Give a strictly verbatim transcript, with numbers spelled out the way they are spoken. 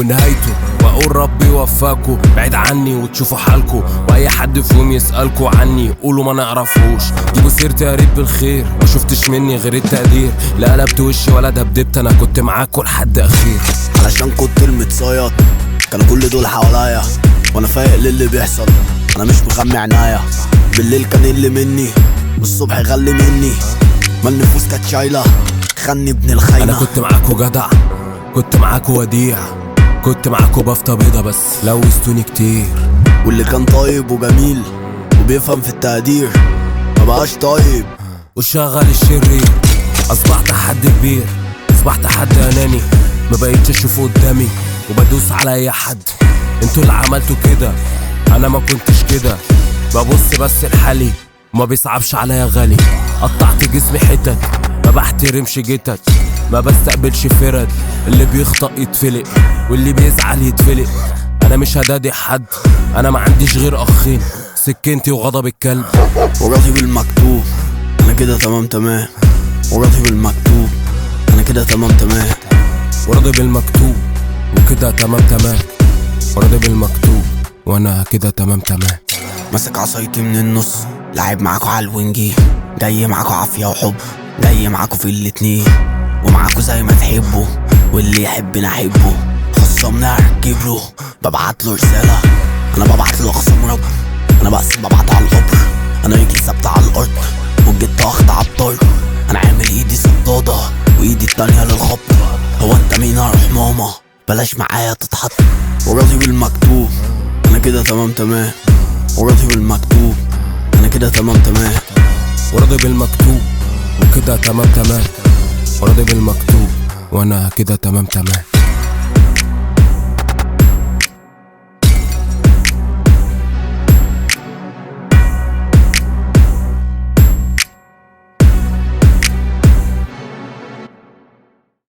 ونهايته، واقول ربي يوفقكوا بعيد عني وتشوفوا حالكوا، واي حد فيهم يسألكوا عني قولوا ما نعرفوش. جيبوا سيرتي يا ريت بالخير، ما شفتش مني غير التقدير، لا قلبت وشي ولا دبدبت، انا كنت معاكوا لحد اخير. علشان كنت المتصيد كانوا كل دول حواليا، وانا فايق للي بيحصل انا مش مغمي عنايا. بالليل كان اللي مني والصبح غلي مني، ما النفوس كانت شايله خني ابن الخاينه. انا كنت معاكوا جدع، كنت معاكوا وديع، كنت معاكوا بفطة بيضة بس لوستوني كتير. واللي كان طيب وجميل وبيفهم في التقدير ما بقاش طيب وشغل الشرير. اصبحت حد كبير، اصبحت حد اناني، ما بقيتش اشوفه قدامي وبدوس على اي حد. انتوا اللي عملتوا كده، انا ما كنتش كده، ببص بس لحالي وما بيصعبش عليا غالي. قطعت جسمي حتت، ما بحترمش جتت، ما بستقبلش فرد، اللي بيخطأ يتفلق واللي بيزعل يتفلق. انا مش هدادي حد، انا ما عنديش غير اخين، سكنتي وغضب الكلب. وراضي بالمكتوب انا كده تمام تمام، وراضي بالمكتوب انا كده تمام تمام، وراضي بالمكتوب وكده تمام تمام، وراضي بالمكتوب وانا كده تمام تمام. ماسك عصايتي من النص، لعب معاكوا على الوينجي، جاي معاكوا عافية وحب، جاي معاكوا في الاتنين، ومعاكوا زي ما تحبوا، واللي يحبنا احبه، خصمنا هركب له ببعت له رسالة، انا ببعت له اخصام رب، انا بقسم ببعت على القبر، انا رجلي ثابتة على الارض والجت واخد على الطرد، انا عامل ايدي صدادة وايدي التانية للخط. هو انت مين اروح ماما بلاش معايا تتحط. وراضي بالمكتوب انا كده تمام تمام، وراضي بالمكتوب انا كده تمام تمام، وراضي بالمكتوب وكده تمام تمام، وراضي بالمكتوب وانا كده تمام تمام.